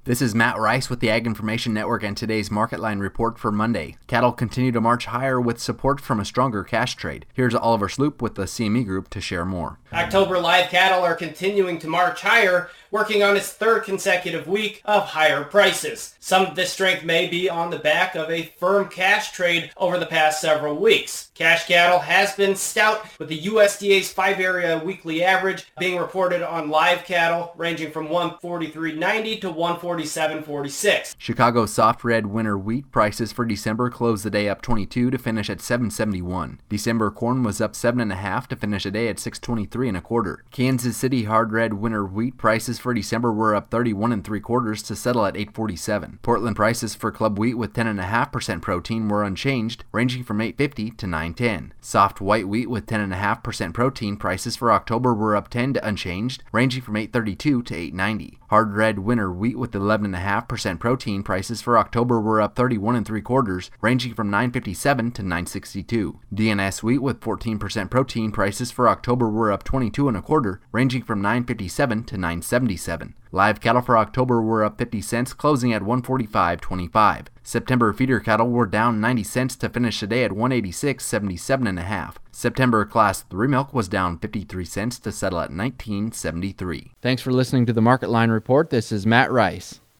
This is Matt Rice with the Ag Information Network and today's Market Line report for Monday. Cattle continue to march higher with support from a stronger cash trade. Here's Oliver Sloop with the CME Group to share more. October live cattle are continuing to march higher, working on its third consecutive week of higher prices. Some of this strength may be on the back of a firm cash trade over the past several weeks. Cash cattle has been stout, with the USDA's 5-area weekly average being reported on live cattle ranging from 143.90 to 147.46. Chicago soft red winter wheat prices for December closed the day up 22 to finish at $7.71. December corn was up 7.5 to finish the day at $6.23 1/4. Kansas City hard red winter wheat prices for December were up 31 3/4 to settle at $8.47. Portland prices for club wheat with 10.5% protein were unchanged, ranging from $8.50 to $9.10. Soft white wheat with 10.5% protein prices for October were up 10 to unchanged, ranging from $8.32 to $8.90. Hard red winter wheat with 11.5% protein prices for October were up 31 3/4, ranging from $9.57 to $9.62. DNS wheat with 14% protein prices for October were up 22 1/4, ranging from $9.57 to $9.77. Live cattle for October were up 50 cents, closing at $145.25. September feeder cattle were down 90 cents to finish the day at $186.77 September Class 3 milk was down 53 cents to settle at $19.73. Thanks for listening to the Market Line Report. This is Matt Rice.